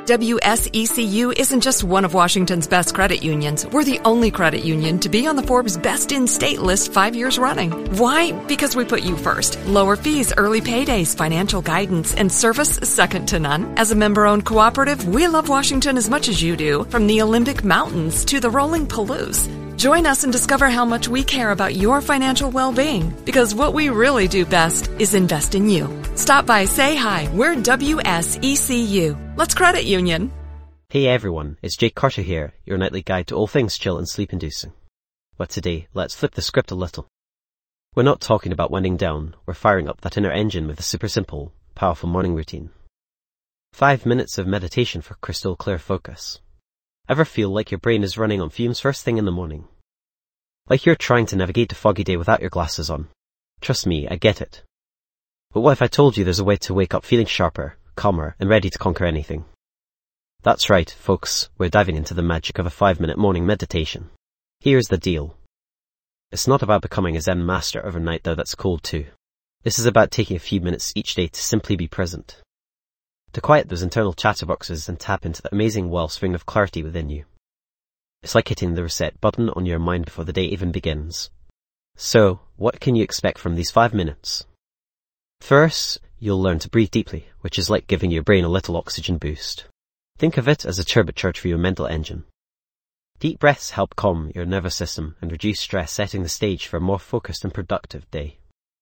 WSECU isn't just one of Washington's best credit unions. We're the only credit union to be on the Forbes Best in State list 5 years running. Why? Because we put you first. Lower fees, early paydays, financial guidance, and service second to none. As a member-owned cooperative, we love Washington as much as you do, from the Olympic Mountains to the rolling Palouse. Join us and discover how much we care about your financial well-being, because what we really do best is invest in you. Stop by, say hi. We're WSECU. Let's credit union. Hey everyone, it's Jake Carter here, your nightly guide to all things chill and sleep-inducing. But today, let's flip the script a little. We're not talking about winding down, we're firing up that inner engine with a super simple, powerful morning routine. 5 minutes of meditation for crystal clear focus. Ever feel like your brain is running on fumes first thing in the morning? Like you're trying to navigate a foggy day without your glasses on? Trust me, I get it. But what if I told you there's a way to wake up feeling sharper, calmer, and ready to conquer anything? That's right, folks, we're diving into the magic of a 5-minute morning meditation. Here's the deal. It's not about becoming a Zen master overnight, though that's cool too. This is about taking a few minutes each day to simply be present. To quiet those internal chatterboxes and tap into that amazing wellspring of clarity within you. It's like hitting the reset button on your mind before the day even begins. So, what can you expect from these 5 minutes? First, you'll learn to breathe deeply, which is like giving your brain a little oxygen boost. Think of it as a turbocharge for your mental engine. Deep breaths help calm your nervous system and reduce stress, setting the stage for a more focused and productive day.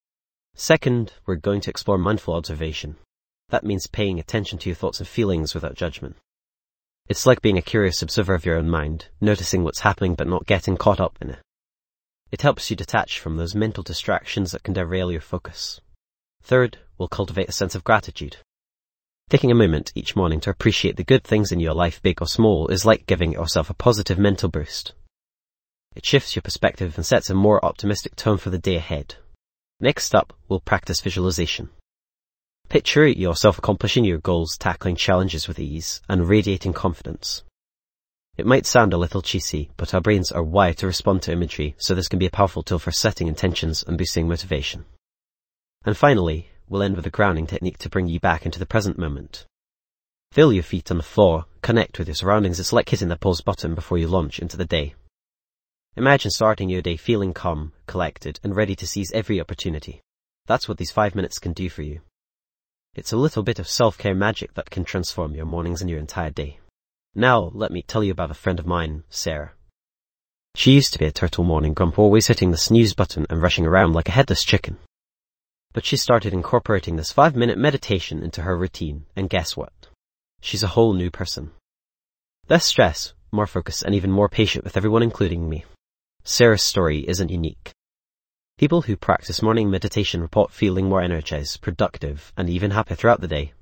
Second, we're going to explore mindful observation. That means paying attention to your thoughts and feelings without judgment. It's like being a curious observer of your own mind, noticing what's happening but not getting caught up in it. It helps you detach from those mental distractions that can derail your focus. Third, we'll cultivate a sense of gratitude. Taking a moment each morning to appreciate the good things in your life, big or small, is like giving yourself a positive mental boost. It shifts your perspective and sets a more optimistic tone for the day ahead. Next up, we'll practice visualization. Picture yourself accomplishing your goals, tackling challenges with ease, and radiating confidence. It might sound a little cheesy, but our brains are wired to respond to imagery, so this can be a powerful tool for setting intentions and boosting motivation. And finally, we'll end with a grounding technique to bring you back into the present moment. Feel your feet on the floor, connect with your surroundings. It's like hitting the pause button before you launch into the day. Imagine starting your day feeling calm, collected, and ready to seize every opportunity. That's what these 5 minutes can do for you. It's a little bit of self-care magic that can transform your mornings and your entire day. Now, let me tell you about a friend of mine, Sarah. She used to be a turtle morning grump, always hitting the snooze button and rushing around like a headless chicken. But she started incorporating this 5-minute meditation into her routine, and guess what? She's a whole new person. Less stress, more focus, and even more patient with everyone, including me. Sarah's story isn't unique. People who practice morning meditation report feeling more energized, productive, and even happier throughout the day.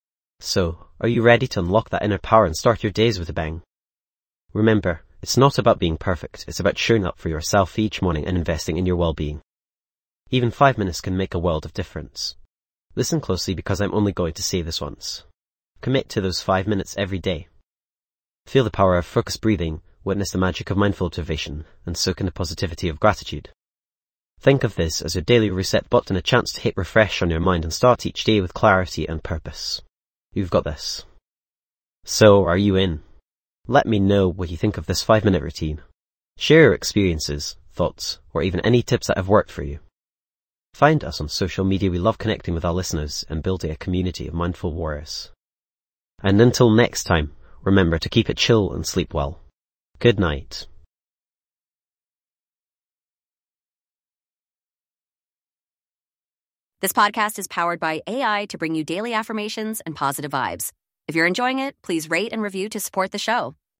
So, are you ready to unlock that inner power and start your days with a bang? Remember, it's not about being perfect, it's about showing up for yourself each morning and investing in your well-being. Even 5 minutes can make a world of difference. Listen closely, because I'm only going to say this once. Commit to those 5 minutes every day. Feel the power of focused breathing, witness the magic of mindful observation, and soak in the positivity of gratitude. Think of this as your daily reset button, a chance to hit refresh on your mind and start each day with clarity and purpose. You've got this. So, are you in? Let me know what you think of this 5-minute routine. Share your experiences, thoughts, or even any tips that have worked for you. Find us on social media. We love connecting with our listeners and building a community of mindful warriors. And until next time, remember to keep it chill and sleep well. Good night. This podcast is powered by AI to bring you daily affirmations and positive vibes. If you're enjoying it, please rate and review to support the show.